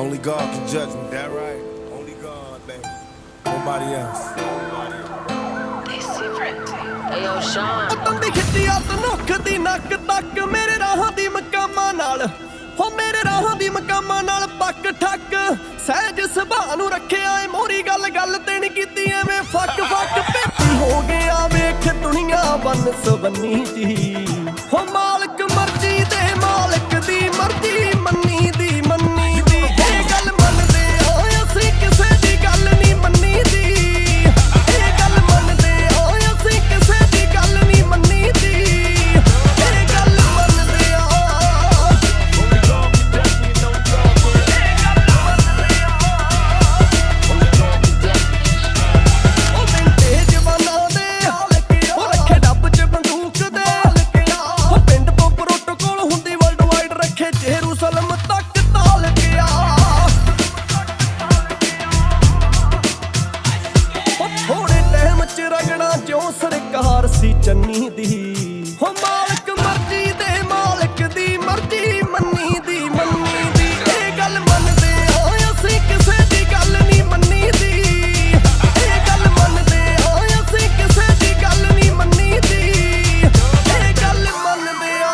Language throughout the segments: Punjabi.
Only God can judge me. That right? Only God, baby. Nobody else. Ayo, Sean. ਬੰਦੀ ਖਿੱਚੀ ਆ ਤਨੁੱਖ ਦੀ ਨੱਕ ਤੱਕ ਮੇਰੇ ਰਾਹਾਂ ਦੀ ਮਕਾਮਾਂ ਨਾਲ ਹੋ ਮੇਰੇ ਰਾਹਾਂ ਦੀ ਮਕਾਮਾਂ ਨਾਲ ਪੱਕ ਠੱਕ ਸਹਿਜ ਸੁਭਾਅ ਨੂੰ ਰੱਖਿਆ ਏ ਮੋਰੀ ਗੱਲ ਤੇ ਨੀ ਕੀਤੀ ਐਵੇਂ ਫੱਕ ਭੇਤੀ ਹੋ ਗਿਆ ਵੇਖ ਦੁਨੀਆ ਬੰਨ ਸਵੰਨੀ ਜੀ ਹੋ ਮਾਲਕ ਮਰਜ਼ੀ ਦੇ ਮਾਲਕ ਦੀ ਮਰਜ਼ੀ ਮੰਨੀ ਦੀ ਇਹ ਗੱਲ ਮੰਨਦੇ ਆ ਅਸੀਂ ਕਿਸੇ ਦੀ ਗੱਲ ਨਹੀਂ ਮੰਨੀ ਦੀ ਇਹ ਗੱਲ ਮੰਨਦੇ ਆ ਅਸੀਂ ਕਿਸੇ ਦੀ ਗੱਲ ਨਹੀਂ ਮੰਨੀ ਦੀ ਇਹ ਗੱਲ ਮੰਨਦੇ ਆ ਉਹ ਮਿੰਟੇ ਜਵਾਨਾਂ ਦੇ ਉਹ ਰੱਖੇ ਡੱਬ ਚ ਬੰਦੂਕ ਦੇ ਉਹ ਪਿੰਡ ਤੋਂ ਪ੍ਰੋਟੋਕੋਲ ਹੁੰਦੀ ਵਰਲਡ ਵਾਈਡ ਰੱਖੇ ਜੇਰੂਸਲਮ ਤੱਕ ਤਾਲ ਗਿਆ ਥੋੜੇ ਟਾਈਮ ਚ ਰਗੜਾ ਜਿਉਂ ਸਰਕਾਰ ਸੀ ਚੰਨੀ ਦੀ ਹੋ ਮਾਲਕ ਮਰਜ਼ੀ ਦੇ ਮਾਲਕ ਦੀ ਮਰਜ਼ੀ ਮੰਨੀ ਦੀ ਇਹ ਗੱਲ ਮੰਨਦੇ ਆ ਅਸੀਂ ਕਿਸੇ ਦੀ ਗੱਲ ਨਹੀਂ ਮੰਨੀ ਦੀ ਇਹ ਗੱਲ ਮੰਨਦੇ ਆ ਅਸੀਂ ਕਿਸੇ ਦੀ ਗੱਲ ਨਹੀਂ ਮੰਨੀ ਦੀ ਇਹ ਗੱਲ ਮੰਨਦੇ ਆ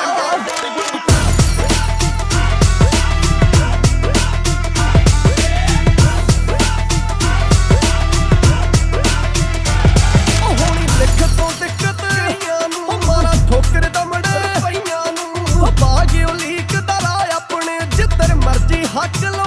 ਹੋਣੀ ਲਿਖ ਤੋਂ ਦਿੱਕਤ ਉਹ ਮਾਰਾ ਠੋਕਰ ਦਮੜ ਪਈਆਂ ਨੂੰ ਬਾਗਿਓ ਲੀਕ ਦਾ ਰਾਹ ਆਪਣੇ ਜਿੱਧਰ ਮਰਜੀ ਹੱਕ